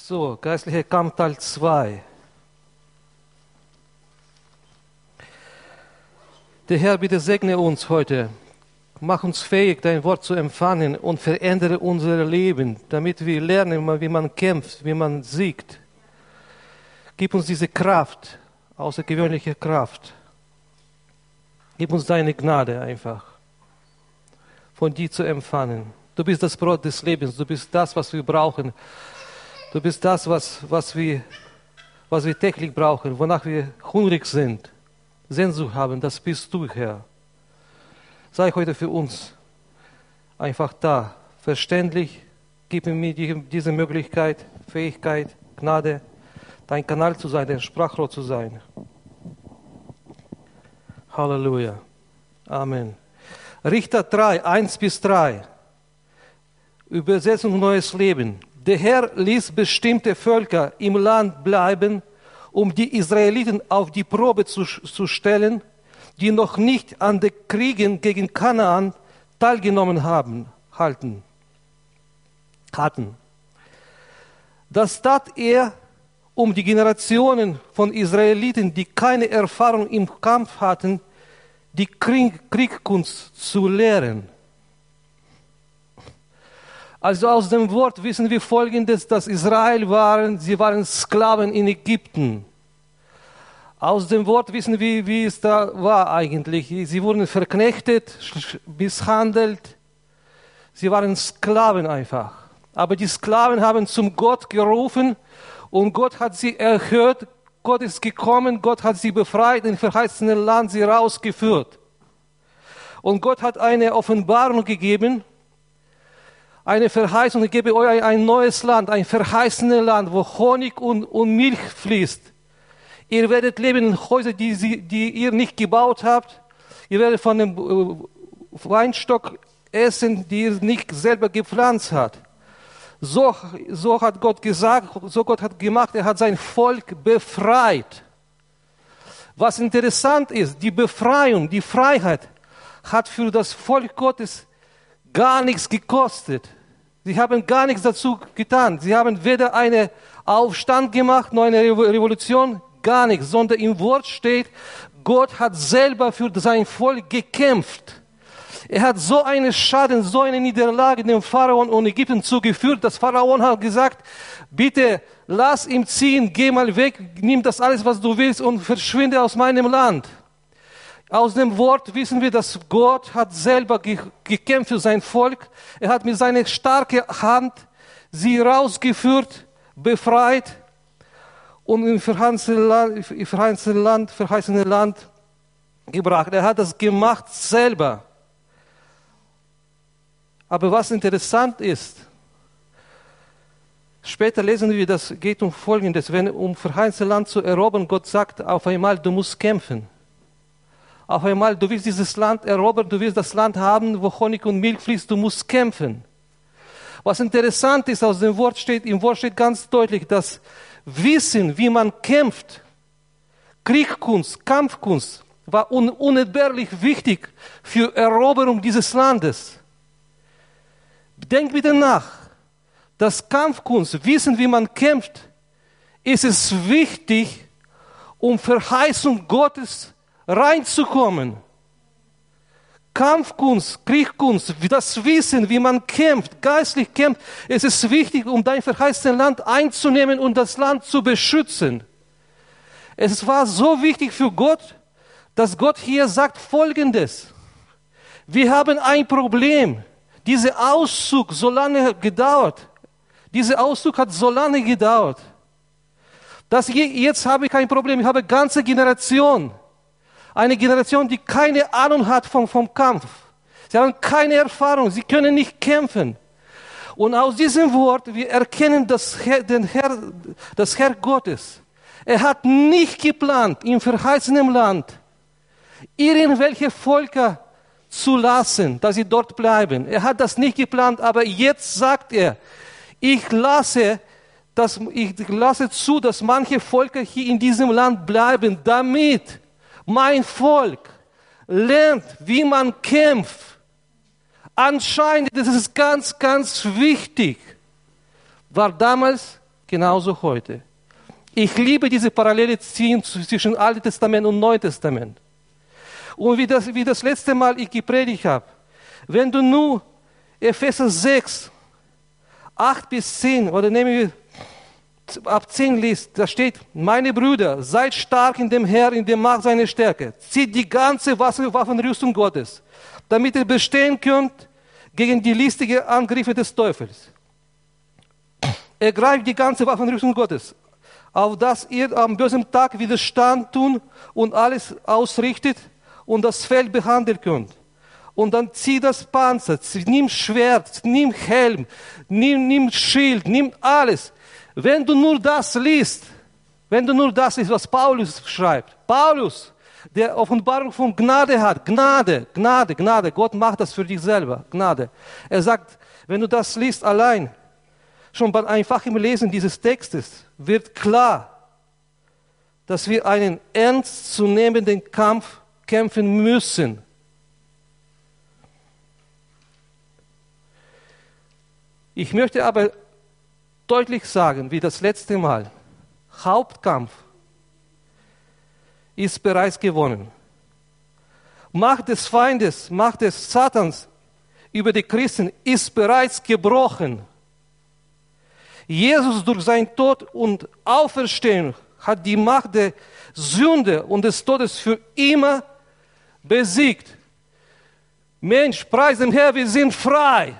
So, geistlicher Kampf Teil 2. Der Herr, bitte segne uns heute. Mach uns fähig, dein Wort zu empfangen und verändere unser Leben, damit wir lernen, wie man kämpft, wie man siegt. Gib uns diese Kraft, außergewöhnliche Kraft. Gib uns deine Gnade einfach, von dir zu empfangen. Du bist das Brot des Lebens, du bist das, was wir brauchen. Du bist das, was wir täglich brauchen, wonach wir hungrig sind, Sehnsucht haben, das bist du, Herr. Sei heute für uns einfach da, verständlich, gib mir diese Möglichkeit, Fähigkeit, Gnade, dein Kanal zu sein, dein Sprachrohr zu sein. Halleluja. Amen. Richter 3, 1-3. Übersetzung Neues Leben. Der Herr ließ bestimmte Völker im Land bleiben, um die Israeliten auf die Probe zu stellen, die noch nicht an den Kriegen gegen Kanaan teilgenommen hatten. Das tat er, um die Generationen von Israeliten, die keine Erfahrung im Kampf hatten, die Kriegkunst zu lehren. Also aus dem Wort wissen wir Folgendes, dass Israel sie waren Sklaven in Ägypten. Aus dem Wort wissen wir, wie es da war eigentlich. Sie wurden verknechtet, misshandelt. Sie waren Sklaven einfach. Aber die Sklaven haben zum Gott gerufen und Gott hat sie erhört. Gott ist gekommen, Gott hat sie befreit, in verheißene Land sie rausgeführt. Und Gott hat eine Offenbarung gegeben, eine Verheißung, ich gebe euch ein neues Land, ein verheißenes Land, wo Honig und Milch fließt. Ihr werdet leben in Häusern, die ihr nicht gebaut habt. Ihr werdet von dem Weinstock essen, die ihr nicht selber gepflanzt habt. So hat Gott gesagt, so Gott hat gemacht, er hat sein Volk befreit. Was interessant ist, die Befreiung, die Freiheit hat für das Volk Gottes gar nichts gekostet. Sie haben gar nichts dazu getan. Sie haben weder einen Aufstand gemacht, noch eine Revolution, gar nichts. Sondern im Wort steht, Gott hat selber für sein Volk gekämpft. Er hat so einen Schaden, so eine Niederlage dem Pharao und Ägypten zugeführt, dass Pharao hat gesagt, bitte lass ihn ziehen, geh mal weg, nimm das alles, was du willst und verschwinde aus meinem Land. Aus dem Wort wissen wir, dass Gott hat selber gekämpft für sein Volk. Er hat mit seiner starken Hand sie rausgeführt, befreit und im verheißene Land gebracht. Er hat das gemacht selber. Aber was interessant ist, später lesen wir, das geht um Folgendes, um verheißene Land zu erobern, Gott sagt auf einmal, du musst kämpfen. Auf einmal, du willst dieses Land erobern, du willst das Land haben, wo Honig und Milch fließt, du musst kämpfen. Was interessant ist, im Wort steht ganz deutlich, dass Wissen, wie man kämpft, Kriegkunst, Kampfkunst, war unentbehrlich wichtig für Eroberung dieses Landes. Denk bitte nach, dass Kampfkunst, Wissen, wie man kämpft, ist es wichtig, um Verheißung Gottes reinzukommen. Kampfkunst, Kriegkunst, das Wissen, wie man kämpft, geistlich kämpft, es ist wichtig, um dein verheißenes Land einzunehmen und das Land zu beschützen. Es war so wichtig für Gott, dass Gott hier sagt Folgendes. Wir haben ein Problem. Dieser Auszug so lange gedauert. Dieser Auszug hat so lange gedauert. Jetzt habe ich kein Problem. Ich habe eine ganze Generation. Eine Generation, die keine Ahnung hat vom Kampf. Sie haben keine Erfahrung, sie können nicht kämpfen. Und aus diesem Wort, wir erkennen das Herr Gottes. Er hat nicht geplant, im verheißenen Land irgendwelche Völker zu lassen, dass sie dort bleiben. Er hat das nicht geplant, aber jetzt sagt er, ich lasse zu, dass manche Völker hier in diesem Land bleiben, damit mein Volk lernt, wie man kämpft. Anscheinend, das ist ganz, ganz wichtig, war damals genauso heute. Ich liebe diese Parallele ziehen zwischen Alten Testament und Neuen Testament. Und wie das letzte Mal ich gepredigt habe, wenn du nur Epheser 6, 8 bis 10 oder nehmen wir ab 10 liest, da steht, meine Brüder, seid stark in dem Herrn, in der Macht seiner Stärke. Zieht die ganze Waffenrüstung Gottes, damit ihr bestehen könnt gegen die listigen Angriffe des Teufels. Ergreift die ganze Waffenrüstung Gottes, auf dass ihr am bösen Tag Widerstand tun und alles ausrichtet und das Feld behandeln könnt. Und dann zieh das Panzer, nimm Schwert, nimm Helm, nimm Schild, nimm alles. Wenn du nur das liest, was Paulus schreibt, Paulus, der Offenbarung von Gnade hat, Gnade, Gott macht das für dich selber, Gnade. Er sagt, wenn du das liest allein, schon beim einfachen Lesen dieses Textes, wird klar, dass wir einen ernstzunehmenden Kampf kämpfen müssen. Ich möchte aber deutlich sagen, wie das letzte Mal, Hauptkampf ist bereits gewonnen. Macht des Feindes, Macht des Satans über die Christen ist bereits gebrochen. Jesus durch seinen Tod und Auferstehung hat die Macht der Sünde und des Todes für immer besiegt. Mensch, preis dem Herrn, wir sind frei.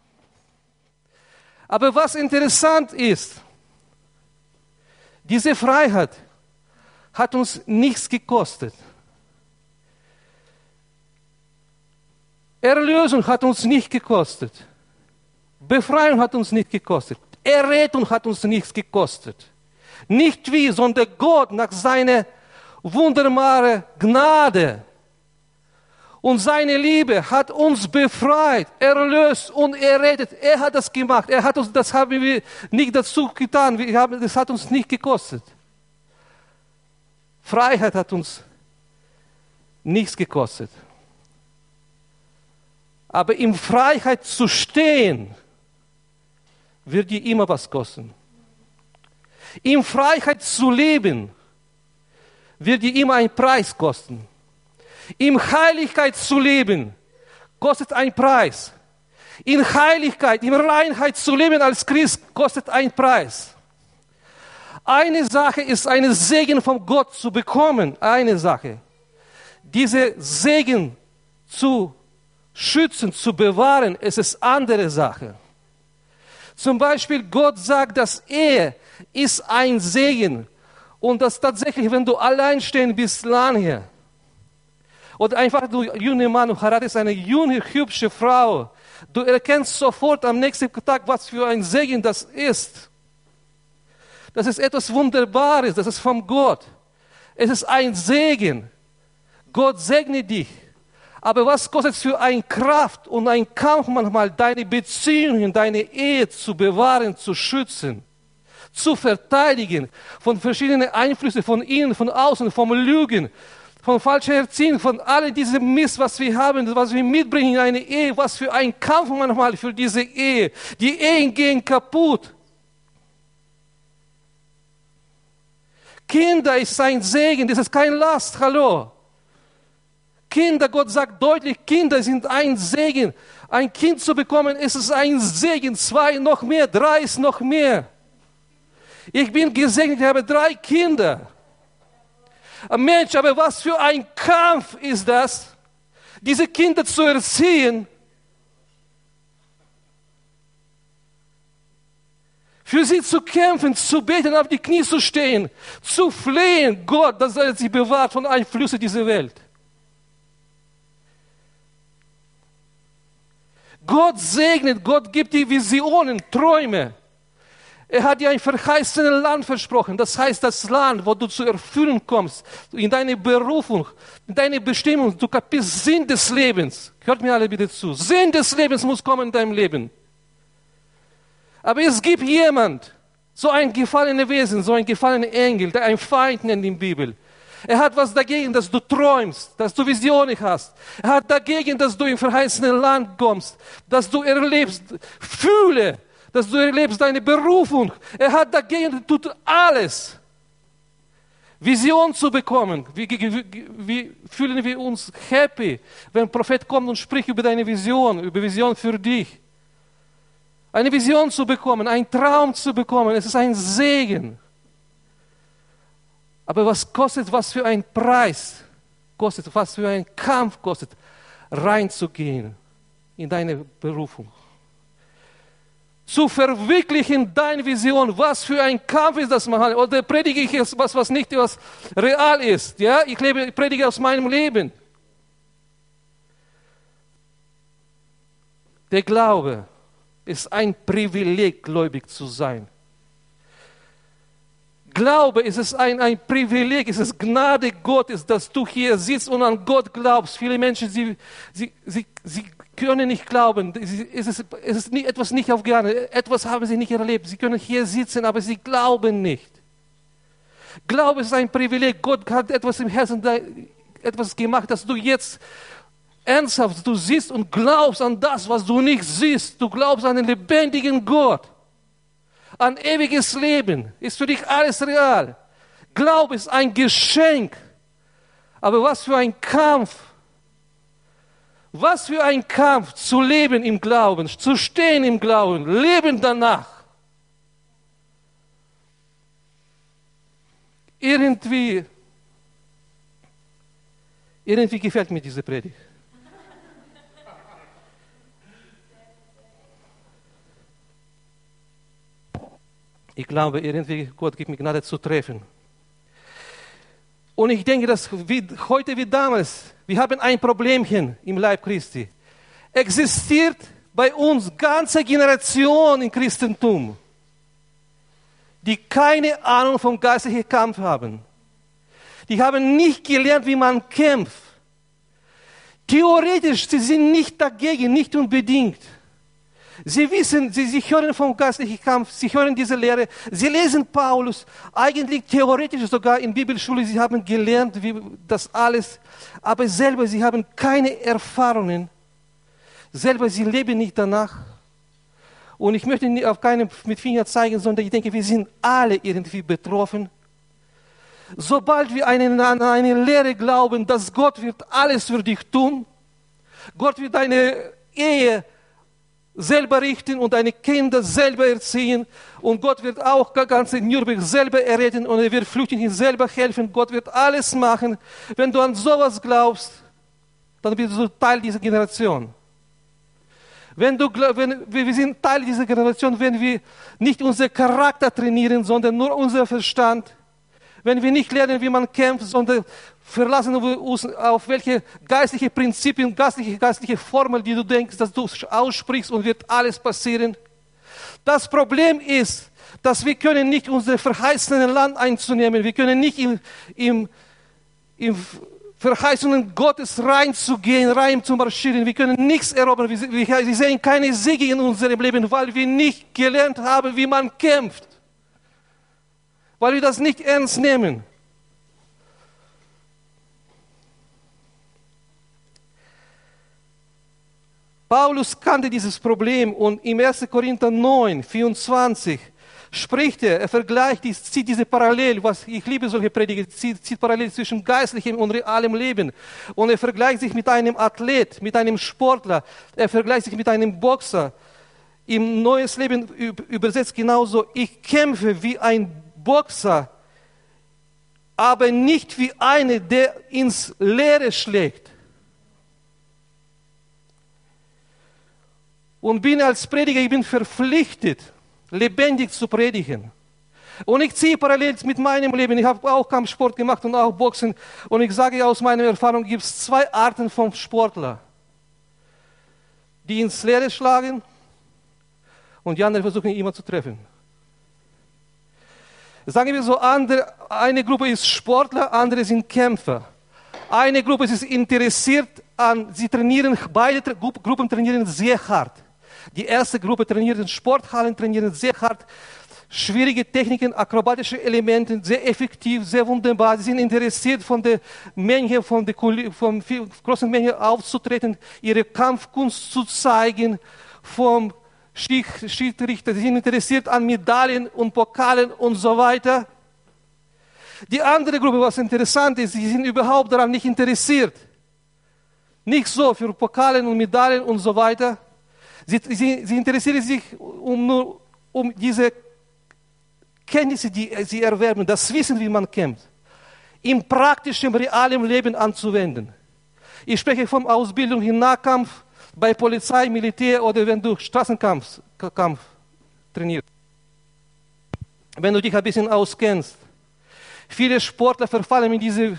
Aber was interessant ist, diese Freiheit hat uns nichts gekostet. Erlösung hat uns nicht gekostet. Befreiung hat uns nicht gekostet. Errettung hat uns nichts gekostet. Nicht wir, sondern Gott nach seiner wunderbaren Gnade und seine Liebe hat uns befreit, erlöst und errettet. Er hat das gemacht. Das haben wir nicht dazu getan. Das hat uns nicht gekostet. Freiheit hat uns nichts gekostet. Aber in Freiheit zu stehen, wird dir immer was kosten. In Freiheit zu leben, wird dir immer einen Preis kosten. In Heiligkeit zu leben, kostet einen Preis. In Heiligkeit, in Reinheit zu leben als Christ, kostet einen Preis. Eine Sache ist, einen Segen von Gott zu bekommen. Eine Sache. Diese Segen zu schützen, zu bewahren, es ist andere Sache. Zum Beispiel, Gott sagt, dass Ehe ist ein Segen. Und dass tatsächlich, wenn du alleinstehend bist, lange, oder einfach du junger Mann und heiratest eine junge, hübsche Frau, du erkennst sofort am nächsten Tag, was für ein Segen das ist. Das ist etwas Wunderbares, das ist von Gott. Es ist ein Segen. Gott segne dich. Aber was kostet es für eine Kraft und ein Kampf manchmal, deine Beziehungen, deine Ehe zu bewahren, zu schützen, zu verteidigen, von verschiedenen Einflüssen, von innen, von außen, vom Lügen, von falscher Erziehung, von all diesem Mist, was wir haben, was wir mitbringen in eine Ehe, was für ein Kampf manchmal für diese Ehe. Die Ehen gehen kaputt. Kinder ist ein Segen, das ist kein Last, hallo. Kinder, Gott sagt deutlich, Kinder sind ein Segen. Ein Kind zu bekommen, ist es ein Segen. 2 noch mehr, 3 ist noch mehr. Ich bin gesegnet, ich habe 3 Kinder. Mensch, aber was für ein Kampf ist das, diese Kinder zu erziehen, für sie zu kämpfen, zu beten, auf die Knie zu stehen, zu flehen, Gott, dass er sie bewahrt von Einflüssen dieser Welt. Gott segnet, Gott gibt dir Visionen, Träume. Er hat dir ein verheißenes Land versprochen. Das heißt, das Land, wo du zu erfüllen kommst, in deine Berufung, in deine Bestimmung, du kapierst Sinn des Lebens. Hört mir alle bitte zu. Sinn des Lebens muss kommen in deinem Leben. Aber es gibt jemand, so ein gefallenes Wesen, so ein gefallener Engel, der ein Feind nennt in der Bibel. Er hat was dagegen, dass du träumst, dass du Visionen hast. Er hat dagegen, dass du im verheißenen Land kommst, dass du erlebst, fühle, dass du erlebst deine Berufung. Er hat dagegen, tut alles. Vision zu bekommen. Wie fühlen wir uns happy, wenn ein Prophet kommt und spricht über deine Vision, über Vision für dich. Eine Vision zu bekommen, einen Traum zu bekommen, es ist ein Segen. Aber was kostet, was für ein Preis kostet, was für ein Kampf kostet, reinzugehen in deine Berufung. Zu verwirklichen deine Vision. Was für ein Kampf ist das, Mann? Oder predige ich jetzt was nicht was real ist? Ja, ich predige aus meinem Leben. Der Glaube ist ein Privileg, gläubig zu sein. Glaube ist es ein Privileg, es ist Gnade Gottes, dass du hier sitzt und an Gott glaubst. Viele Menschen, sie können nicht glauben, es ist etwas nicht aufgegangen, etwas haben sie nicht erlebt. Sie können hier sitzen, aber sie glauben nicht. Glaube ist ein Privileg. Gott hat etwas im Herzen, etwas gemacht, dass du jetzt ernsthaft, du siehst und glaubst an das, was du nicht siehst. Du glaubst an den lebendigen Gott. An ewiges Leben ist für dich alles real. Glaube ist ein Geschenk. Aber was für ein Kampf. Was für ein Kampf zu leben im Glauben, zu stehen im Glauben, leben danach. Irgendwie gefällt mir diese Predigt. Ich glaube, irgendwie Gott gibt mir Gnade zu treffen. Und ich denke, dass heute wie damals, wir haben ein Problemchen im Leib Christi. Existiert bei uns ganze Generation im Christentum, die keine Ahnung vom geistlichen Kampf haben. Die haben nicht gelernt, wie man kämpft. Theoretisch, sie sind nicht dagegen, nicht unbedingt. Sie wissen, sie hören vom geistlichen Kampf, sie hören diese Lehre, sie lesen Paulus, eigentlich theoretisch sogar in Bibelschule, sie haben gelernt, wie das alles, aber selber, sie haben keine Erfahrungen, selber, sie leben nicht danach. Und ich möchte nicht auf keinen mit Finger zeigen, sondern ich denke, wir sind alle irgendwie betroffen. Sobald wir an eine Lehre glauben, dass Gott wird alles für dich tun, Gott wird deine Ehe selber richten und deine Kinder selber erziehen und Gott wird auch ganz Nürnberg selber erretten und er wird Flüchtlingen selber helfen. Gott wird alles machen. Wenn du an sowas glaubst, dann bist du Teil dieser Generation. Wir sind Teil dieser Generation, wenn wir nicht unseren Charakter trainieren, sondern nur unser Verstand. Wenn wir nicht lernen, wie man kämpft, sondern verlassen wir uns auf welche geistliche Prinzipien, geistliche Formel, die du denkst, dass du aussprichst und wird alles passieren. Das Problem ist, dass wir können nicht unser verheißene Land einzunehmen. Wir können nicht im Verheißungen Gottes reinzugehen, rein zu marschieren. Wir können nichts erobern. Wir sehen keine Siege in unserem Leben, weil wir nicht gelernt haben, wie man kämpft. Weil wir das nicht ernst nehmen. Paulus kannte dieses Problem und im 1. Korinther 9, 24 spricht er vergleicht, zieht diese Parallel, ich liebe solche Prediger, zieht Parallel zwischen geistlichem und realem Leben. Und er vergleicht sich mit einem Athlet, mit einem Sportler, er vergleicht sich mit einem Boxer. Im Neues Leben übersetzt genauso, ich kämpfe wie ein Boxer, aber nicht wie einer, der ins Leere schlägt. Und bin als Prediger, ich bin verpflichtet, lebendig zu predigen. Und ich ziehe parallel mit meinem Leben. Ich habe auch Kampfsport gemacht und auch Boxen. Und ich sage aus meiner Erfahrung, gibt es zwei Arten von Sportler. Die ins Leere schlagen und die anderen versuchen immer zu treffen. Sagen wir so, eine Gruppe ist Sportler, andere sind Kämpfer. Eine Gruppe ist interessiert sie trainieren, beide Gruppen trainieren sehr hart. Die erste Gruppe trainiert in Sporthallen, trainieren sehr hart, schwierige Techniken, akrobatische Elemente, sehr effektiv, sehr wunderbar. Sie sind interessiert von der Menge, von großen Menge aufzutreten, ihre Kampfkunst zu zeigen, vom Schiedsrichter, sie sind interessiert an Medaillen und Pokalen und so weiter. Die andere Gruppe, was interessant ist, sie sind überhaupt daran nicht interessiert. Nicht so für Pokalen und Medaillen und so weiter. Sie interessieren sich nur um diese Kenntnisse, die sie erwerben, das Wissen, wie man kämpft, im praktischen, realen Leben anzuwenden. Ich spreche von Ausbildung im Nahkampf, bei Polizei, Militär oder wenn du Straßenkampf trainierst. Wenn du dich ein bisschen auskennst. Viele Sportler verfallen in diese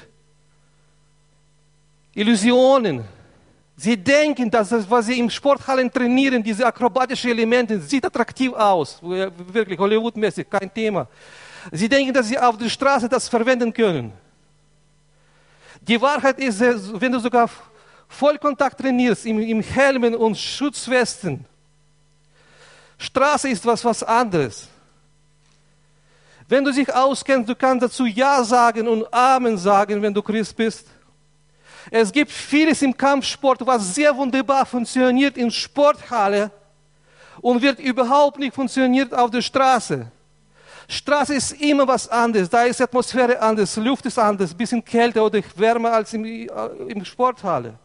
Illusionen. Sie denken, dass das, was sie im Sporthallen trainieren, diese akrobatischen Elemente, sieht attraktiv aus. Wirklich Hollywood-mäßig, kein Thema. Sie denken, dass sie auf der Straße das verwenden können. Die Wahrheit ist, wenn du sogar Vollkontakt trainierst, im Helmen und Schutzwesten, Straße ist was anderes. Wenn du dich auskennst, du kannst dazu Ja sagen und Amen sagen, wenn du Christ bist. Es gibt vieles im Kampfsport, was sehr wunderbar funktioniert in Sporthalle und wird überhaupt nicht funktioniert auf der Straße. Straße ist immer was anderes, da ist die Atmosphäre anders, Luft ist anders, ein bisschen kälter oder wärmer als im Sporthalle.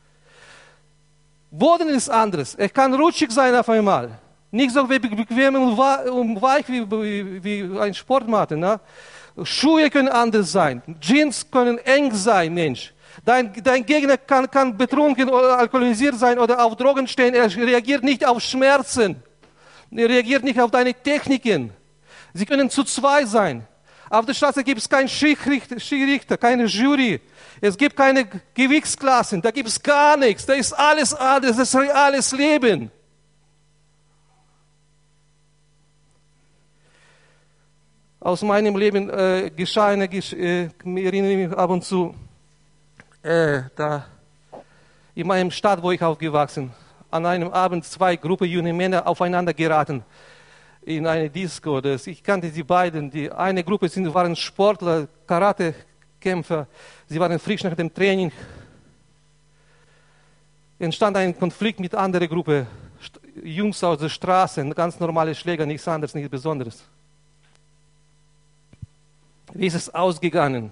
Boden ist anders, er kann rutschig sein auf einmal. Nicht so bequem und weich wie ein Sportmatte. Ne? Schuhe können anders sein, Jeans können eng sein, Mensch. Dein Gegner kann betrunken oder alkoholisiert sein oder auf Drogen stehen. Er reagiert nicht auf Schmerzen. Er reagiert nicht auf deine Techniken. Sie können zu zweit sein. Auf der Straße gibt es keinen Schiedsrichter, keine Jury. Es gibt keine Gewichtsklassen. Da gibt es gar nichts. Da ist alles anders. Das ist reales Leben. Aus meinem Leben geschah eine Geschichte, ich erinnere mich ab und zu, da in meinem Stadt, wo ich aufgewachsen, an einem Abend 2 Gruppen junge Männer aufeinander geraten in eine Disco. Ich kannte die beiden. Die eine Gruppe waren Sportler, Karatekämpfer. Sie waren frisch nach dem Training. Entstand ein Konflikt mit anderer Gruppe, Jungs aus der Straße, ganz normale Schläger, nichts anderes, nichts Besonderes. Wie ist es ausgegangen?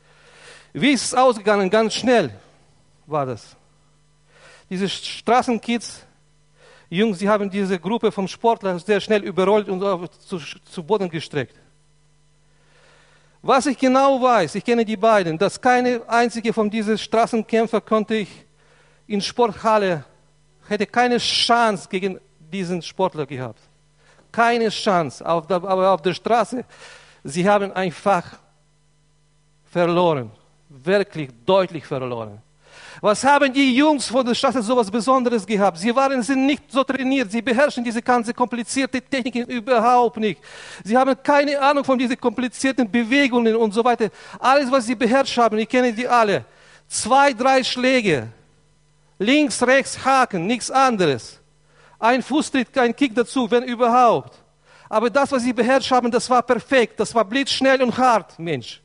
Ganz schnell war das. Diese Straßenkids, Jungs, sie haben diese Gruppe vom Sportler sehr schnell überrollt und zu Boden gestreckt. Was ich genau weiß, ich kenne die beiden, dass keine einzige von diesen Straßenkämpfer konnte ich in Sporthalle, hätte keine Chance gegen diesen Sportler gehabt. Keine Chance, aber auf der Straße, sie haben einfach verloren. Wirklich deutlich verloren. Was haben die Jungs von der Straße so was Besonderes gehabt? Sind nicht so trainiert, sie beherrschen diese ganze komplizierte Techniken überhaupt nicht. Sie haben keine Ahnung von diesen komplizierten Bewegungen und so weiter. Alles, was sie beherrscht haben, ich kenne die alle. 2, 3 Schläge. Links, rechts, Haken, nichts anderes. Ein Fußtritt, ein Kick dazu, wenn überhaupt. Aber das, was sie beherrscht haben, das war perfekt. Das war blitzschnell und hart, Mensch.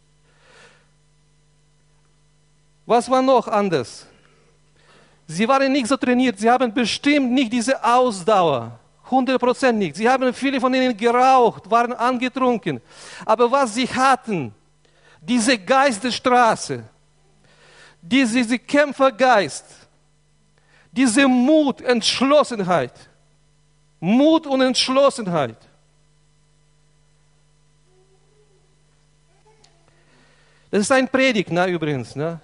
Was war noch anders? Sie waren nicht so trainiert, sie haben bestimmt nicht diese Ausdauer, 100% nicht. Sie haben viele von ihnen geraucht, waren angetrunken. Aber was sie hatten, diese Geist der Straße, diese Kämpfergeist, diese Mut, Entschlossenheit. Mut und Entschlossenheit. Das ist ein Predigt, ne, übrigens, ne?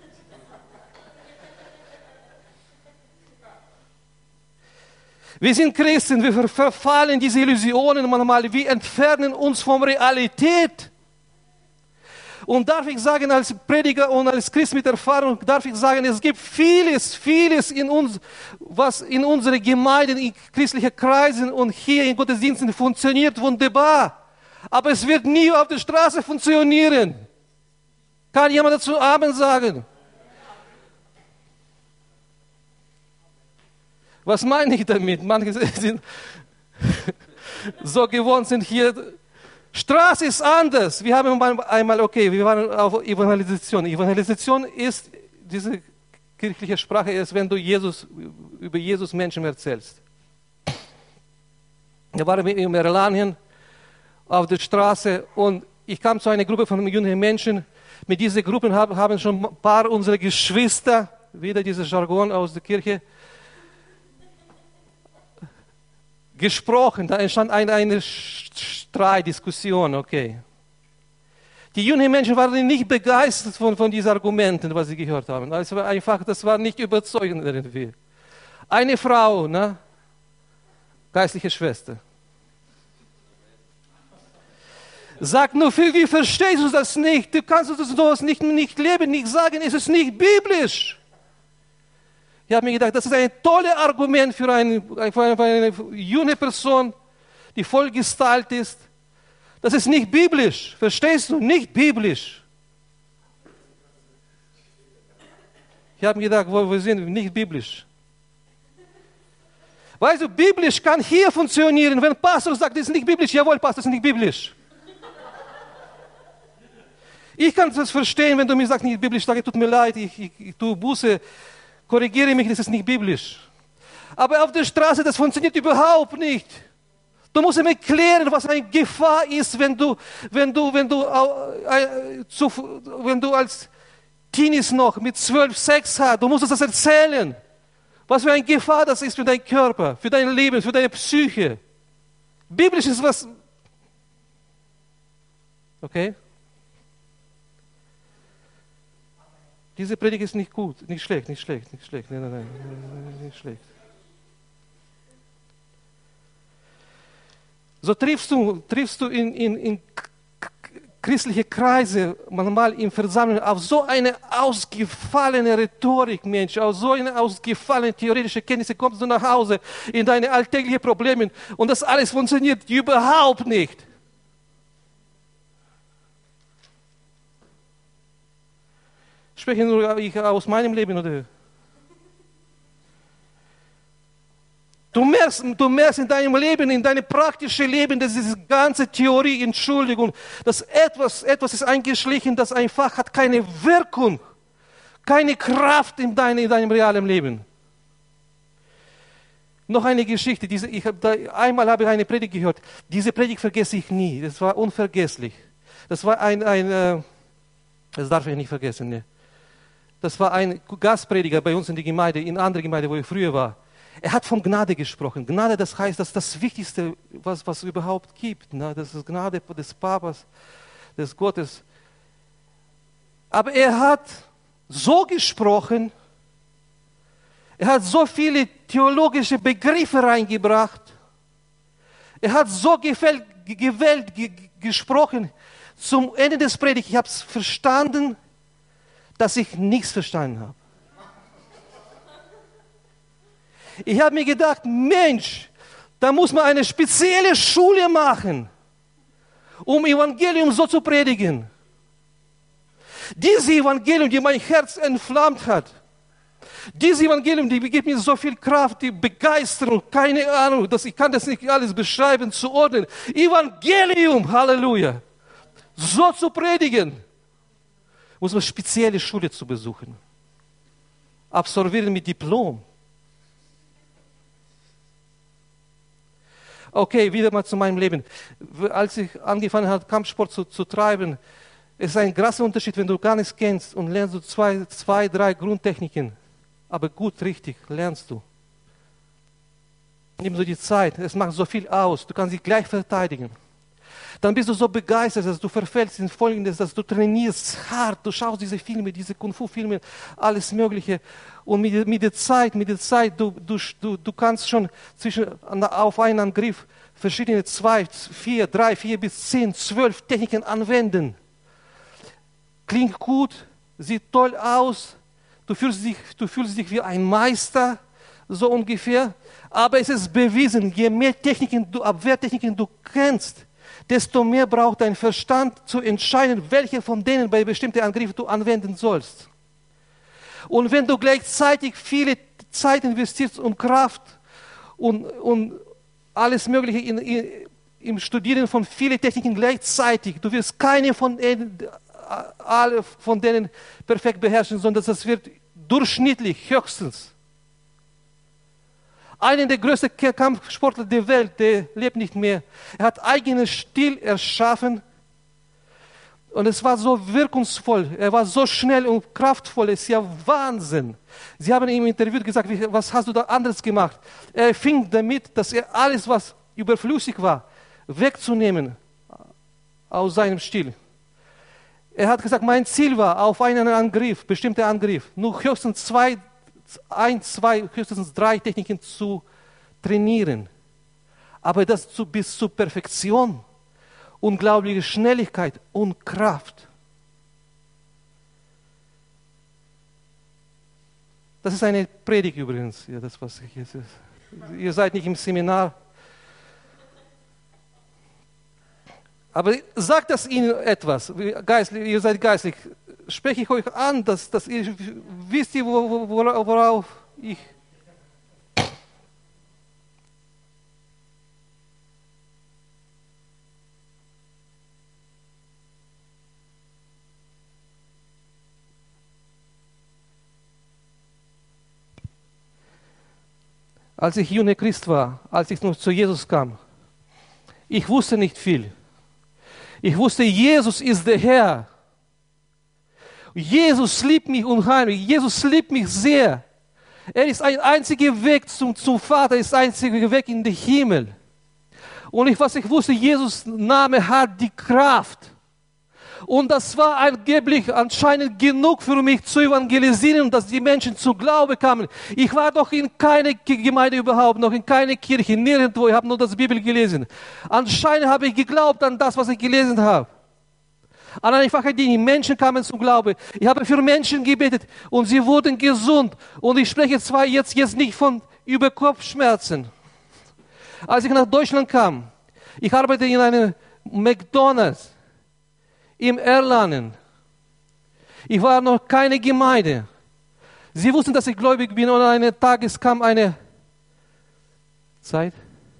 Wir sind Christen, wir verfallen in diese Illusionen manchmal, wir entfernen uns von Realität. Und darf ich sagen, als Prediger und als Christ mit Erfahrung, darf ich sagen, es gibt vieles in uns, was in unseren Gemeinden, in christlichen Kreisen und hier in Gottesdiensten funktioniert wunderbar. Aber es wird nie auf der Straße funktionieren. Kann jemand dazu Amen sagen? Was meine ich damit? Manche sind so gewohnt, sind hier. Straße ist anders. Wir haben einmal, okay, wir waren auf Evangelisation. Evangelisation ist, diese kirchliche Sprache ist, wenn du über Jesus Menschen erzählst. Da waren wir in Merelanien auf der Straße und ich kam zu einer Gruppe von jungen Menschen. Mit dieser Gruppe haben schon ein paar unserer Geschwister, wieder dieses Jargon aus der Kirche, gesprochen. Da entstand eine Streitdiskussion, okay. Die jungen Menschen waren nicht begeistert von diesen Argumenten, was sie gehört haben. Also das war nicht überzeugend irgendwie. Eine Frau, ne? Geistliche Schwester, sagt nur, wie verstehst du das nicht? Du kannst das nicht leben, nicht sagen, es ist nicht biblisch. Ich habe mir gedacht, das ist ein tolles Argument für eine junge Person, die voll gestylt ist. Das ist nicht biblisch. Verstehst du? Nicht biblisch. Ich habe mir gedacht, wo wir sind, nicht biblisch. Weißt du, biblisch kann hier funktionieren. Wenn ein Pastor sagt, das ist nicht biblisch, jawohl, Pastor, das ist nicht biblisch. Ich kann das verstehen, wenn du mir sagst, nicht biblisch, sage, tut mir leid, ich tue Buße, korrigiere mich, das ist nicht biblisch. Aber auf der Straße, das funktioniert überhaupt nicht. Du musst mir klären, was eine Gefahr ist, wenn du als Teenies noch mit 12 Sex hast. Du musst das erzählen. Was für eine Gefahr das ist für deinen Körper, für dein Leben, für deine Psyche. Biblisch ist was. Okay? Diese Predigt ist nicht gut, nicht schlecht. Nein, nicht schlecht. So triffst du in christliche Kreise, manchmal in Versammlungen, auf so eine ausgefallene Rhetorik, Mensch, auf so eine ausgefallene theoretische Kenntnisse, kommst du nach Hause in deine alltäglichen Probleme und das alles funktioniert überhaupt nicht. Spreche nur ich aus meinem Leben, oder? Du merkst in deinem Leben, in deinem praktischen Leben, dass diese ganze Theorie, Entschuldigung, dass etwas ist eingeschlichen, das einfach hat keine Wirkung, keine Kraft in deinem realen Leben. Noch eine Geschichte, einmal habe ich eine Predigt gehört, diese Predigt vergesse ich nie, das war unvergesslich. Das war das darf ich nicht vergessen, ne? Das war ein Gastprediger bei uns in der Gemeinde, in einer anderen Gemeinde, wo ich früher war. Er hat von Gnade gesprochen. Gnade, das heißt, das ist das Wichtigste, was es überhaupt gibt. Ne? Das ist Gnade des Papas, des Gottes. Aber er hat so gesprochen, er hat so viele theologische Begriffe reingebracht, er hat so gewählt gesprochen. Zum Ende des Predigts, ich habe es verstanden, dass ich nichts verstanden habe. Ich habe mir gedacht, Mensch, da muss man eine spezielle Schule machen, um Evangelium so zu predigen. Dieses Evangelium, die mein Herz entflammt hat, dieses Evangelium, die gibt mir so viel Kraft, die Begeisterung, keine Ahnung, ich kann das nicht alles beschreiben, zuordnen. Evangelium, Halleluja, so zu predigen, muss man spezielle Schule zu besuchen. Absolvieren mit Diplom. Okay, wieder mal zu meinem Leben. Als ich angefangen habe, Kampfsport zu treiben, ist ein krasser Unterschied, wenn du gar nichts kennst und lernst du zwei, drei Grundtechniken. Aber gut, richtig, lernst du. Nimm so die Zeit, es macht so viel aus, du kannst dich gleich verteidigen. Dann bist du so begeistert, dass du verfällst in Folgendes, dass du trainierst hart, du schaust diese Filme, diese Kung-Fu-Filme, alles Mögliche. Und mit der Zeit, du kannst schon auf einen Angriff verschiedene 2, 4, 3, 4 bis 10, 12 Techniken anwenden. Klingt gut, sieht toll aus, du fühlst dich wie ein Meister, so ungefähr. Aber es ist bewiesen, je mehr Abwehrtechniken du kennst, desto mehr braucht dein Verstand zu entscheiden, welche von denen bei bestimmten Angriffen du anwenden sollst. Und wenn du gleichzeitig viele Zeit investierst und Kraft und alles Mögliche im Studieren von vielen Techniken gleichzeitig, du wirst keine alle von denen perfekt beherrschen, sondern das wird durchschnittlich höchstens. Einer der größten Kampfsportler der Welt, der lebt nicht mehr. Er hat eigenen Stil erschaffen. Und es war so wirkungsvoll. Er war so schnell und kraftvoll. Es ist ja Wahnsinn. Sie haben ihm im Interview gesagt, was hast du da anderes gemacht? Er fing damit, dass er alles, was überflüssig war, wegzunehmen aus seinem Stil. Er hat gesagt, mein Ziel war auf einen Angriff, bestimmter Angriff, nur höchstens 2, höchstens 3 Techniken zu trainieren. Aber das bis zur Perfektion. Unglaubliche Schnelligkeit und Kraft. Das ist eine Predigt übrigens. Ja, das, was ich jetzt, ihr seid nicht im Seminar. Aber sagt das Ihnen etwas? Geistlich, ihr seid geistlich. Spreche ich euch an, dass ihr wisst, worauf ich... Als ich junger Christ war, als ich noch zu Jesus kam, ich wusste nicht viel. Ich wusste, Jesus ist der Herr. Jesus liebt mich unheimlich. Jesus liebt mich sehr. Er ist ein einziger Weg zum Vater, ist ein einziger Weg in den Himmel. Und was ich wusste, Jesus Name hat die Kraft. Und das war angeblich anscheinend genug für mich zu evangelisieren, dass die Menschen zu Glaube kamen. Ich war doch in keine Gemeinde überhaupt, noch in keine Kirche, nirgendwo. Ich habe nur das Bibel gelesen. Anscheinend habe ich geglaubt an das, was ich gelesen habe. An einfache Dinge. Menschen kamen zum Glaube. Ich habe für Menschen gebetet und sie wurden gesund. Und ich spreche zwar jetzt nicht von Überkopfschmerzen. Als ich nach Deutschland kam, ich arbeite in einem McDonald's. Im Erlangen. Ich war noch keine Gemeinde. Sie wussten, dass ich gläubig bin und eines Tages kam eine Zeit.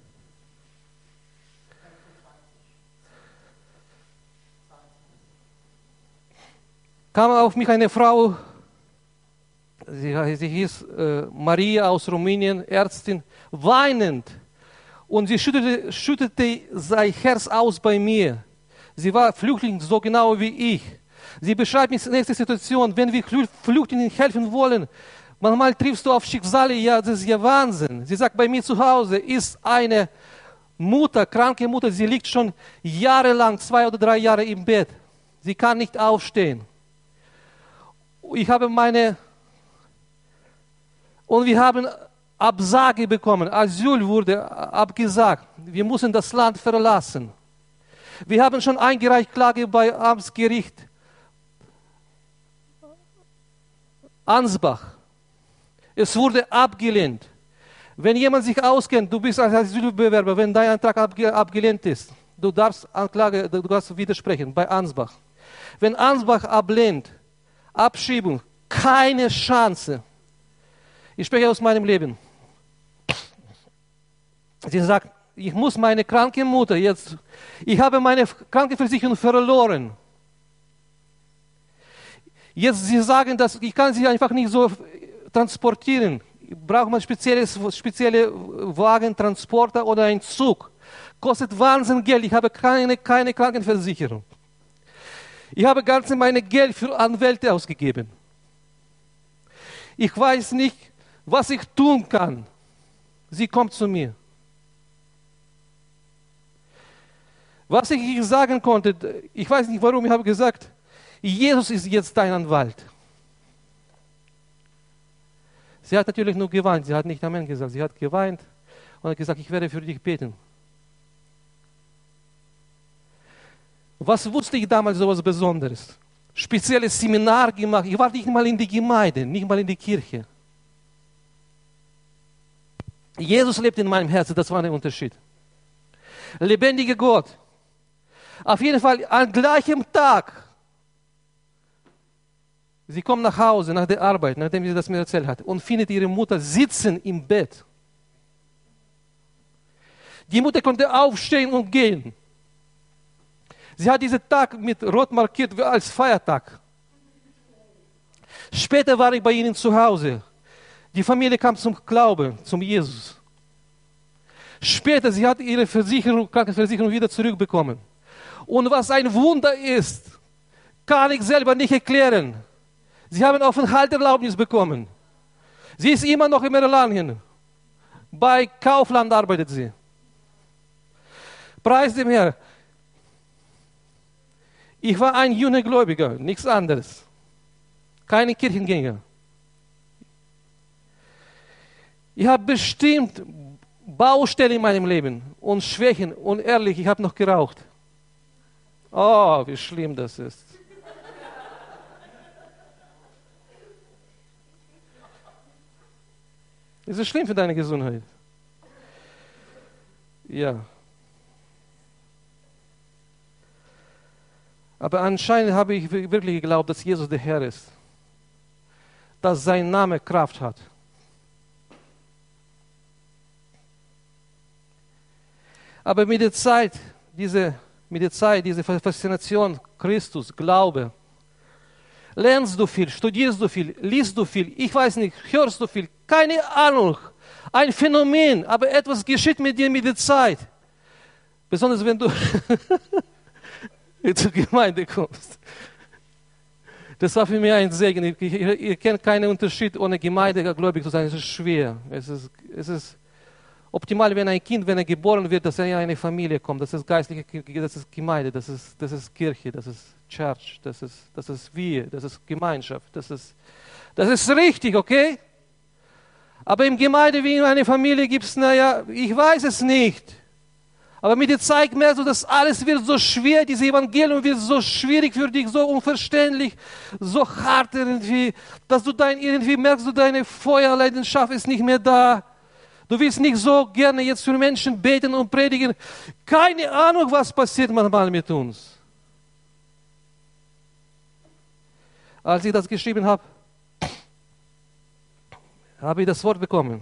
Kam auf mich eine Frau, sie hieß Maria aus Rumänien, Ärztin, weinend. Und sie schüttete sein Herz aus bei mir. Sie war Flüchtling, so genau wie ich. Sie beschreibt mir die nächste Situation, wenn wir Flüchtlingen helfen wollen. Manchmal triffst du auf Schicksale, ja, das ist ja Wahnsinn. Sie sagt, bei mir zu Hause ist eine Mutter, kranke Mutter, sie liegt schon jahrelang, 2 oder 3 Jahre im Bett. Sie kann nicht aufstehen. Ich habe und wir haben Absage bekommen. Asyl wurde abgesagt. Wir müssen das Land verlassen. Wir haben schon eingereicht Klage bei Amtsgericht Ansbach. Es wurde abgelehnt. Wenn jemand sich auskennt, du bist als Asylbewerber, wenn dein Antrag abgelehnt ist, du darfst widersprechen bei Ansbach. Wenn Ansbach ablehnt, Abschiebung, keine Chance. Ich spreche aus meinem Leben. Sie sagt, ich muss meine kranke Mutter jetzt, ich habe meine Krankenversicherung verloren. Jetzt sie sagen, dass ich kann sie einfach nicht so transportieren. Braucht man spezielle Wagen, Transporter oder einen Zug. Kostet Wahnsinn Geld. Ich habe keine Krankenversicherung. Ich habe meine Geld für Anwälte ausgegeben. Ich weiß nicht, was ich tun kann. Sie kommt zu mir. Was ich sagen konnte, ich weiß nicht warum, ich habe gesagt, Jesus ist jetzt dein Anwalt. Sie hat natürlich nur geweint, sie hat nicht Amen gesagt, sie hat geweint und hat gesagt, ich werde für dich beten. Was wusste ich damals so was Besonderes? Spezielles Seminar gemacht, ich war nicht mal in die Gemeinde, nicht mal in die Kirche. Jesus lebt in meinem Herzen, das war der Unterschied. Lebendiger Gott. Auf jeden Fall am gleichen Tag. Sie kommt nach Hause, nach der Arbeit, nachdem sie das mir erzählt hat, und findet ihre Mutter sitzen im Bett. Die Mutter konnte aufstehen und gehen. Sie hat diesen Tag mit Rot markiert als Feiertag. Später war ich bei ihnen zu Hause. Die Familie kam zum Glauben, zum Jesus. Später, sie hat ihre Krankenversicherung wieder zurückbekommen. Und was ein Wunder ist, kann ich selber nicht erklären. Sie haben Aufenthaltserlaubnis bekommen. Sie ist immer noch in Erlangen. Bei Kaufland arbeitet sie. Preis dem Herrn. Ich war ein junger Gläubiger, nichts anderes. Keine Kirchengänger. Ich habe bestimmt Baustellen in meinem Leben und Schwächen und ehrlich, ich habe noch geraucht. Oh, wie schlimm das ist. Es ist schlimm für deine Gesundheit. Ja. Aber anscheinend habe ich wirklich geglaubt, dass Jesus der Herr ist. Dass sein Name Kraft hat. Aber mit der Zeit, diese Faszination Christus, Glaube, lernst du viel, studierst du viel, liest du viel, ich weiß nicht, hörst du viel, keine Ahnung, ein Phänomen, aber etwas geschieht mit dir mit der Zeit. Besonders wenn du zur Gemeinde kommst. Das war für mich ein Segen. Ihr kennt keinen Unterschied, ohne Gemeinde gläubig zu sein. Es ist schwer. Es ist optimal, wenn ein Kind, wenn er geboren wird, dass er in eine Familie kommt. Das ist geistliche, das ist Gemeinde, das ist Kirche, das ist Church, das ist wir, das ist Gemeinschaft. Das ist richtig, okay? Aber in Gemeinde wie in einer Familie gibt es, ich weiß es nicht. Aber mit der Zeit merkst du, dass alles wird so schwer, dieses Evangelium wird so schwierig für dich, so unverständlich, so hart irgendwie, dass du irgendwie merkst, du deine Feuerleidenschaft ist nicht mehr da. Du willst nicht so gerne jetzt für Menschen beten und predigen. Keine Ahnung, was passiert manchmal mit uns. Als ich das geschrieben habe, habe ich das Wort bekommen.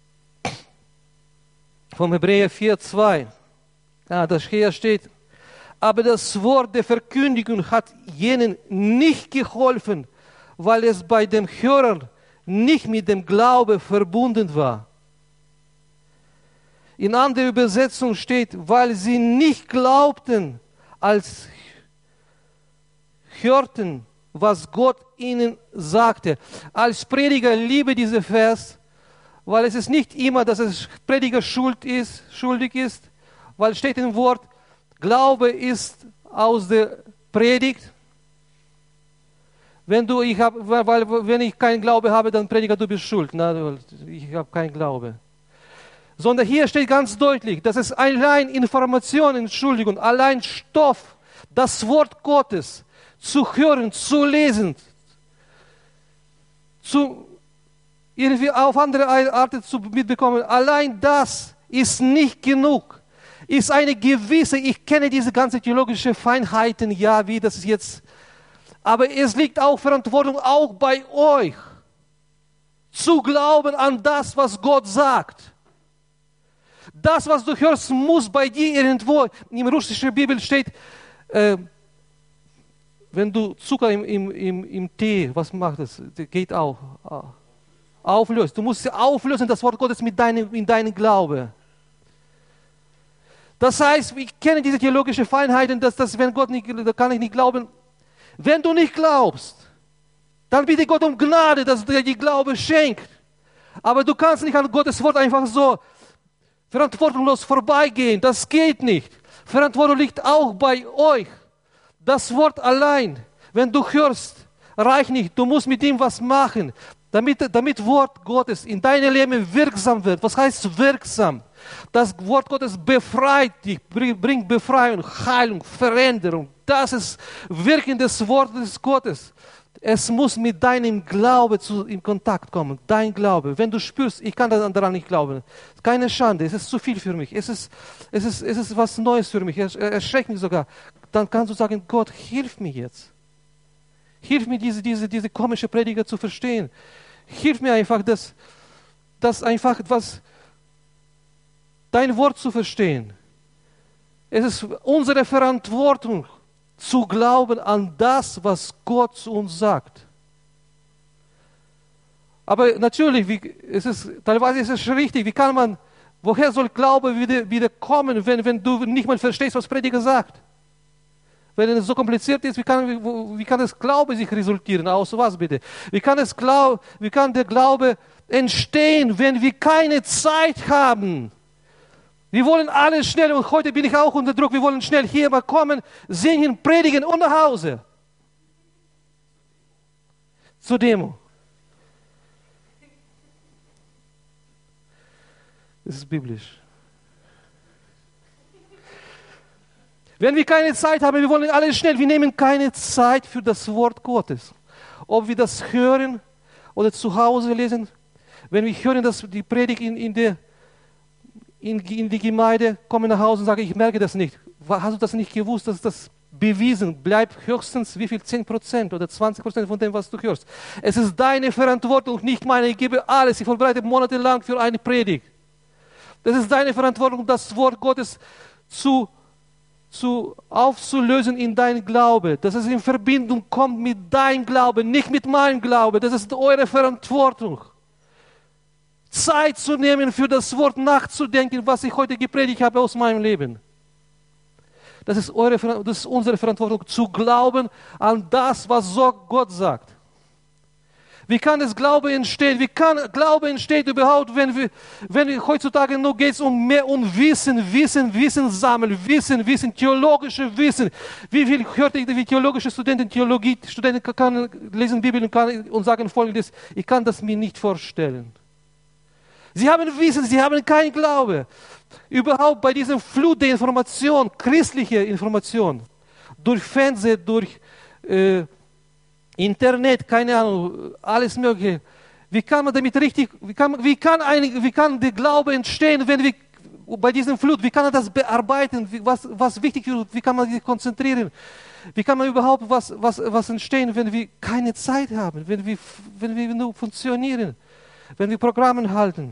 Vom Hebräer 4,2. Das hier steht, aber das Wort der Verkündigung hat jenen nicht geholfen, weil es bei dem Hörer nicht mit dem Glaube verbunden war. In anderer Übersetzung steht, weil sie nicht glaubten, als hörten, was Gott ihnen sagte. Als Prediger liebe ich diesen Vers, weil es ist nicht immer, dass es Prediger schuldig ist, weil steht im Wort, Glaube ist aus der Predigt. Wenn ich keinen Glaube habe, dann Prediger, du bist schuld. Ich habe keinen Glaube. Sondern hier steht ganz deutlich, dass es allein Informationen, allein Stoff, das Wort Gottes zu hören, zu lesen, irgendwie auf andere Art zu mitbekommen, allein das ist nicht genug. Ist eine gewisse, ich kenne diese ganzen theologischen Feinheiten, ja, wie das ist jetzt, aber es liegt auch Verantwortung auch bei euch, zu glauben an das, was Gott sagt. Das, was du hörst, muss bei dir irgendwo, in der russischen Bibel steht, wenn du Zucker im Tee, was macht das? Das geht auch. Auflöst. Du musst auflösen, das Wort Gottes in deinen Glaube. Das heißt, ich kenne diese theologischen Feinheiten, dass wenn Gott nicht, da kann ich nicht glauben. Wenn du nicht glaubst, dann bitte Gott um Gnade, dass er dir Glaube schenkt. Aber du kannst nicht an Gottes Wort einfach so verantwortungslos vorbeigehen. Das geht nicht. Verantwortung liegt auch bei euch. Das Wort allein, wenn du hörst, reicht nicht. Du musst mit ihm was machen, damit Wort Gottes in deinem Leben wirksam wird. Was heißt wirksam? Das Wort Gottes befreit dich, bringt Befreiung, Heilung, Veränderung. Das ist Wirken des Wortes Gottes. Es muss mit deinem Glaube in Kontakt kommen. Dein Glaube. Wenn du spürst, ich kann daran nicht glauben. Keine Schande, es ist zu viel für mich. Es ist was Neues für mich. Es erschreckt mich sogar. Dann kannst du sagen, Gott, hilf mir jetzt. Hilf mir, diese komische Prediger zu verstehen. Hilf mir einfach, das einfach was dein Wort zu verstehen. Es ist unsere Verantwortung, zu glauben an das, was Gott zu uns sagt. Aber natürlich, teilweise ist es richtig, Woher soll Glaube wieder kommen, wenn du nicht mal verstehst, was Prediger sagt? Wenn es so kompliziert ist, wie kann das Glaube sich resultieren? Aus was bitte? Wie kann der Glaube entstehen, wenn wir keine Zeit haben? Wir wollen alles schnell, und heute bin ich auch unter Druck, wir wollen schnell hier mal kommen, singen, predigen und nach Hause. Zur Demo. Das ist biblisch. Wenn wir keine Zeit haben, wir wollen alles schnell, wir nehmen keine Zeit für das Wort Gottes. Ob wir das hören oder zu Hause lesen, wenn wir hören, dass die Predigt in die Gemeinde, kommen nach Hause und sagen, ich merke das nicht. Hast du das nicht gewusst, dass das bewiesen bleibt höchstens wie viel? 10% oder 20% von dem, was du hörst. Es ist deine Verantwortung, nicht meine. Ich gebe alles, ich vorbereite monatelang für eine Predigt. Das ist deine Verantwortung, das Wort Gottes aufzulösen in dein Glaube, dass es in Verbindung kommt mit deinem Glaube, nicht mit meinem Glaube. Das ist eure Verantwortung. Zeit zu nehmen, für das Wort nachzudenken, was ich heute gepredigt habe aus meinem Leben. Das ist unsere Verantwortung, zu glauben an das, was Gott sagt. Wie kann das Glaube entstehen? Wie kann Glaube entstehen überhaupt, wenn heutzutage nur geht es um Wissen sammeln, Wissen, theologische Wissen. Wie viel hört ihr, wie theologische Studenten lesen Bibel und sagen Folgendes: Ich kann das mir nicht vorstellen. Sie haben Wissen, sie haben keinen Glaube. Überhaupt bei diesem Flut der Information, christliche Information, durch Fernsehen, durch Internet, keine Ahnung, alles Mögliche. Wie kann man damit richtig, wie kann der Glaube entstehen, wenn wir bei diesem Flut, wie kann man das bearbeiten, was wichtig ist, wie kann man sich konzentrieren? Wie kann man überhaupt was entstehen, wenn wir keine Zeit haben, wenn wir nur funktionieren, wenn wir Programme halten?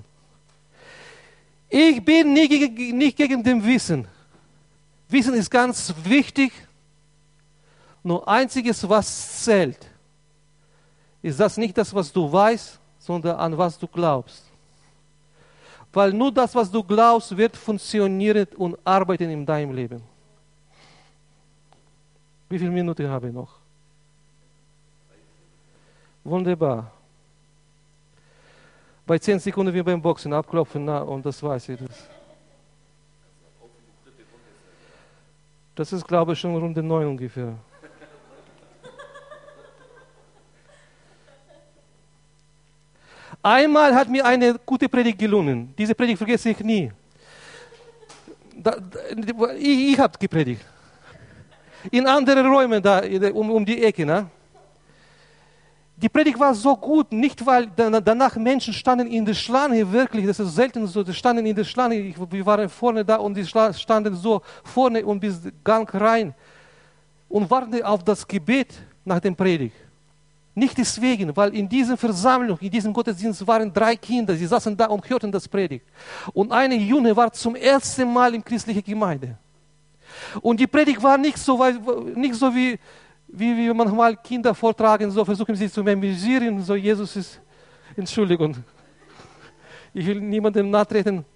Ich bin nicht gegen dem Wissen. Wissen ist ganz wichtig. Nur einziges, was zählt, ist das nicht das, was du weißt, sondern an was du glaubst. Weil nur das, was du glaubst, wird funktionieren und arbeiten in deinem Leben. Wie viele Minuten habe ich noch? Wunderbar. Bei 10 Sekunden wie beim Boxen, abklopfen, und das weiß ich. Das ist, glaube ich, schon Runde 9 ungefähr. Einmal hat mir eine gute Predigt gelungen. Diese Predigt vergesse ich nie. Ich habe gepredigt. In anderen Räumen da um die Ecke. Ne? Die Predigt war so gut, nicht weil danach Menschen standen in der Schlange, wirklich, das ist selten so, die standen in der Schlange, wir waren vorne da und die standen so vorne und bis Gang rein und warteten auf das Gebet nach dem Predigt. Nicht deswegen, weil in dieser Versammlung, in diesem Gottesdienst waren 3 Kinder, sie saßen da und hörten das Predigt. Und eine Junge war zum ersten Mal in christlicher Gemeinde. Und die Predigt war nicht so wie wir manchmal Kinder vortragen, so versuchen sie zu memorisieren, so Jesus ist, Entschuldigung, ich will niemandem nahtreten.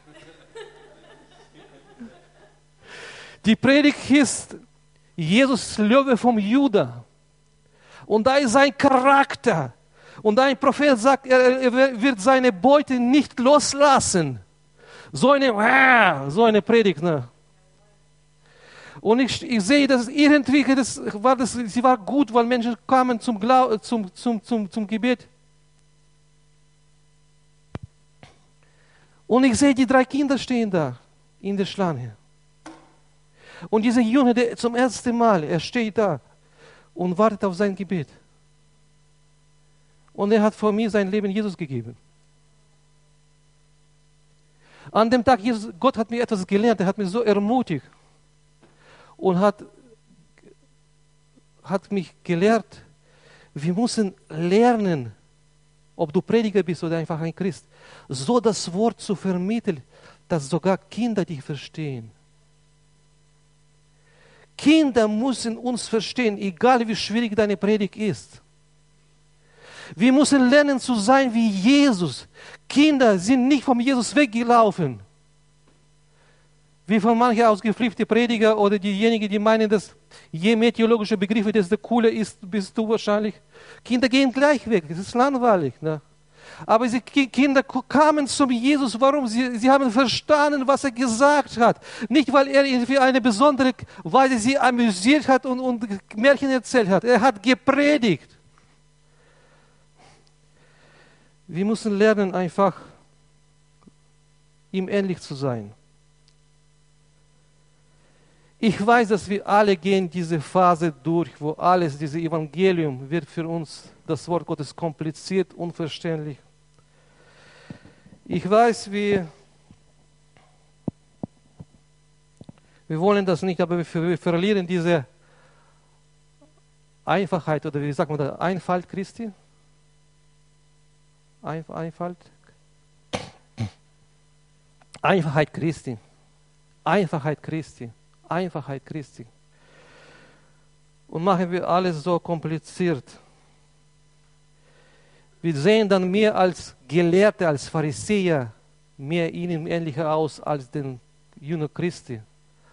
Die Predigt hieß Jesus Löwe vom Juda. Und da ist sein Charakter. Und ein Prophet sagt, er wird seine Beute nicht loslassen. So eine Predigt. Ne? Und ich sehe, dass irgendwie, sie war gut, weil Menschen kamen zum Gebet. Und ich sehe, die 3 Kinder stehen da in der Schlange. Und dieser Junge, der zum ersten Mal, er steht da und wartet auf sein Gebet. Und er hat vor mir sein Leben Jesus gegeben. An dem Tag, Gott hat mir etwas gelernt, er hat mich so ermutigt. Und hat mich gelehrt, wir müssen lernen, ob du Prediger bist oder einfach ein Christ, so das Wort zu vermitteln, dass sogar Kinder dich verstehen. Kinder müssen uns verstehen, egal wie schwierig deine Predigt ist. Wir müssen lernen zu sein wie Jesus. Kinder sind nicht vom Jesus weggelaufen. Wie von manchen ausgeflippte Prediger oder diejenigen, die meinen, dass je mehr theologische Begriffe, desto cooler bist du wahrscheinlich. Kinder gehen gleich weg, das ist langweilig. Ne? Aber die Kinder kamen zum Jesus. Warum? Sie haben verstanden, was er gesagt hat. Nicht, weil er irgendwie eine besondere Weise sie amüsiert hat und Märchen erzählt hat. Er hat gepredigt. Wir müssen lernen, einfach ihm ähnlich zu sein. Ich weiß, dass wir alle gehen diese Phase durch, wo alles, dieses Evangelium wird für uns, das Wort Gottes, kompliziert, unverständlich. Ich weiß, wir wollen das nicht, aber wir verlieren diese Einfachheit, oder wie sagt man das, Einfalt Christi? Einfalt? Einfachheit Christi. Einfachheit Christi. Einfachheit Christi. Und machen wir alles so kompliziert. Wir sehen dann mehr als Gelehrte, als Pharisäer, mehr ihnen ähnlicher aus als den Jünger Christi.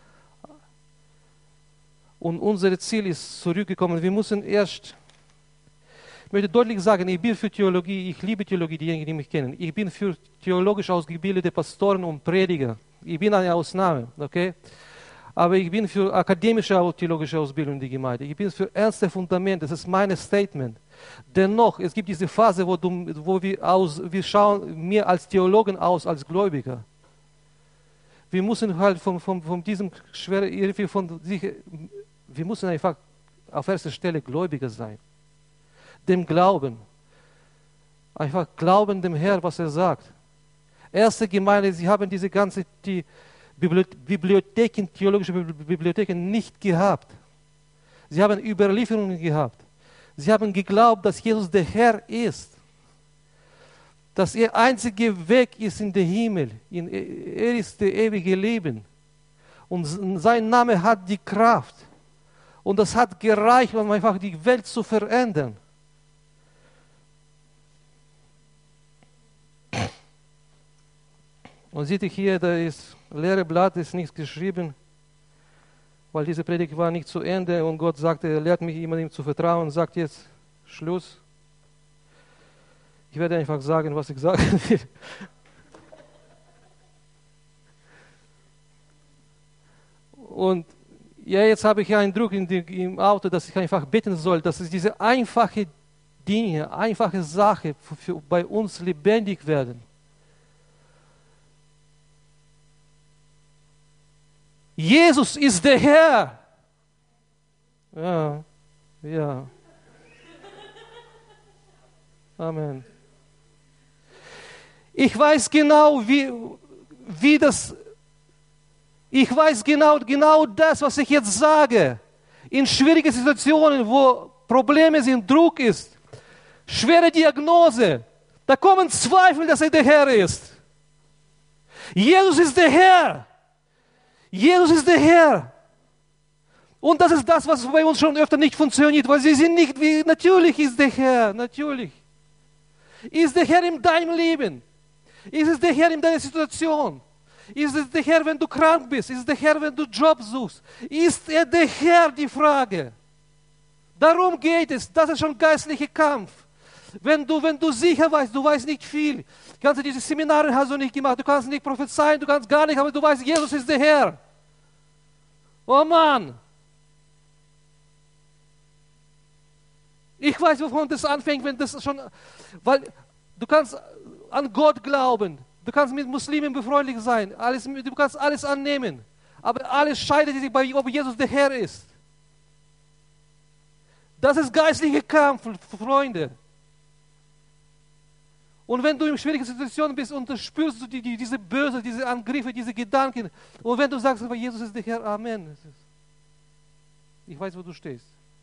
Und unser Ziel ist zurückgekommen. Wir müssen erst, ich möchte deutlich sagen, ich bin für Theologie, ich liebe Theologie, diejenigen, die mich kennen. Ich bin für theologisch ausgebildete Pastoren und Prediger. Ich bin eine Ausnahme, okay? Aber ich bin für akademische theologische Ausbildung in die Gemeinde. Ich bin für ernste Fundamente, das ist mein Statement. Dennoch, es gibt diese Phase, wo wir schauen mehr als Theologen aus, als Gläubiger. Wir müssen halt von diesem schweren, irgendwie wir müssen einfach auf erster Stelle Gläubiger sein. Dem Glauben. Einfach glauben dem Herrn, was er sagt. Erste Gemeinde, sie haben diese ganze, die Bibliotheken, theologische Bibliotheken nicht gehabt. Sie haben Überlieferungen gehabt. Sie haben geglaubt, dass Jesus der Herr ist. Dass er einziger Weg ist in den Himmel. Er ist das ewige Leben. Und sein Name hat die Kraft. Und das hat gereicht, um einfach die Welt zu verändern. Und seht ihr hier, da ist leere Blatt, ist nichts geschrieben, weil diese Predigt war nicht zu Ende und Gott sagte, er lehrt mich immer ihm zu vertrauen und sagt jetzt Schluss. Ich werde einfach sagen, was ich sagen will. Und ja, jetzt habe ich einen Druck im Auto, dass ich einfach beten soll, dass es diese einfache Dinge, einfache Sache bei uns lebendig werden. Jesus ist der Herr. Ja, ja. Amen. Ich weiß genau, wie das, ich weiß genau das, was ich jetzt sage. In schwierigen Situationen, wo Probleme sind, Druck ist, schwere Diagnose, da kommen Zweifel, dass er der Herr ist. Jesus ist der Herr. Jesus ist der Herr. Und das ist das, was bei uns schon öfter nicht funktioniert, weil sie sind nicht wie, natürlich ist der Herr, natürlich. Ist der Herr in deinem Leben? Ist es der Herr in deiner Situation? Ist es der Herr, wenn du krank bist? Ist es der Herr, wenn du Job suchst? Ist er der Herr, die Frage? Darum geht es, das ist schon geistlicher Kampf. Wenn du sicher weißt, du weißt nicht viel. Diese Seminare hast du nicht gemacht, du kannst nicht prophezeien, du kannst gar nicht, aber du weißt, Jesus ist der Herr. Oh Mann! Ich weiß, wovon das anfängt, wenn das schon, weil du kannst an Gott glauben, du kannst mit Muslimen befreundlich sein, du kannst alles annehmen, aber alles scheitert sich bei, ob Jesus der Herr ist. Das ist geistlicher Kampf, Freunde. Und wenn du in schwierigen Situationen bist und spürst du diese Böse, diese Angriffe, diese Gedanken, und wenn du sagst, aber Jesus ist der Herr, Amen. Ich weiß, wo du stehst.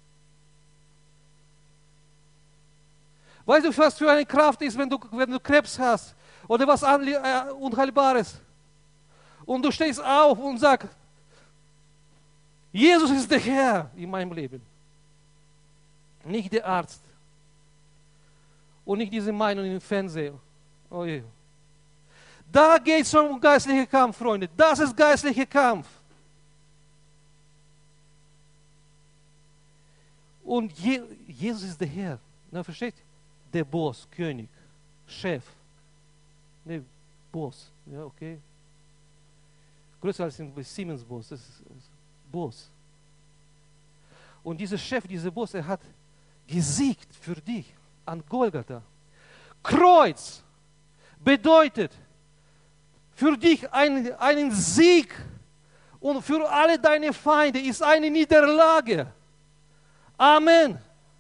Weißt du, was für eine Kraft ist, wenn du Krebs hast oder was Unheilbares? Und du stehst auf und sagst, Jesus ist der Herr in meinem Leben. Nicht der Arzt. Und nicht diese Meinung im Fernsehen. Oh je. Da geht es um geistlichen Kampf, Freunde. Das ist geistlicher Kampf. Und Jesus ist der Herr. Na, versteht? Der Boss, König, Chef. Ne, Boss. Ja, okay. Größer als ein Siemens-Boss. Das ist Boss. Und dieser Chef, dieser Boss, er hat gesiegt für dich an Golgatha. Kreuz bedeutet für dich einen Sieg und für alle deine Feinde ist eine Niederlage. Amen.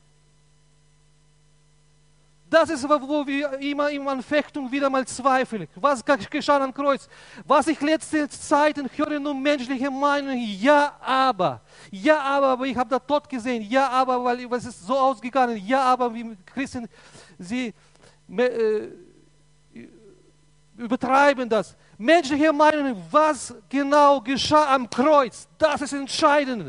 Das ist, wo wir immer in Anfechtung wieder mal zweifeln. Was geschah am Kreuz? Was ich letzte Zeiten höre, nur menschliche Meinungen. Ja, aber ich habe da Tod gesehen. Ja, aber, weil es ist so ausgegangen. Ja, aber wie Christen, sie übertreiben das. Menschliche Meinungen, was genau geschah am Kreuz? Das ist entscheidend.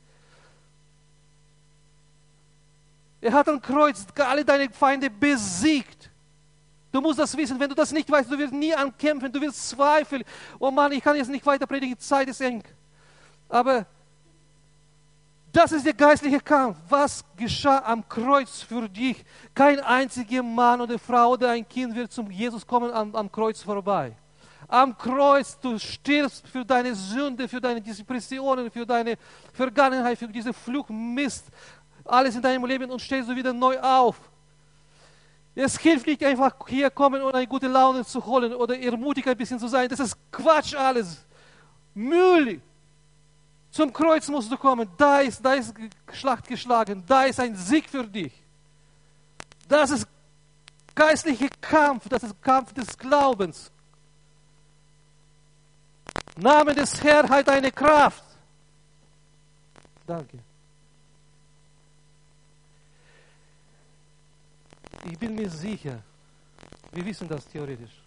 Er hat am Kreuz alle deine Feinde besiegt. Du musst das wissen. Wenn du das nicht weißt, du wirst nie ankämpfen. Du wirst zweifeln. Oh Mann, ich kann jetzt nicht weiter predigen. Die Zeit ist eng. Aber das ist der geistliche Kampf. Was geschah am Kreuz für dich? Kein einziger Mann oder Frau oder ein Kind wird zum Jesus kommen am Kreuz vorbei. Am Kreuz, du stirbst für deine Sünde, für deine Depressionen, für deine Vergangenheit, für diese Fluch, Mist. Alles in deinem Leben und stehst du wieder neu auf. Es hilft nicht einfach hier kommen und eine gute Laune zu holen oder ermutigt ein bisschen zu sein. Das ist Quatsch alles. Müll. Zum Kreuz musst du kommen. Da ist Schlacht geschlagen. Da ist ein Sieg für dich. Das ist geistlicher Kampf. Das ist Kampf des Glaubens. Name des Herrn hat eine Kraft. Danke. Ich bin mir sicher, wir wissen das theoretisch,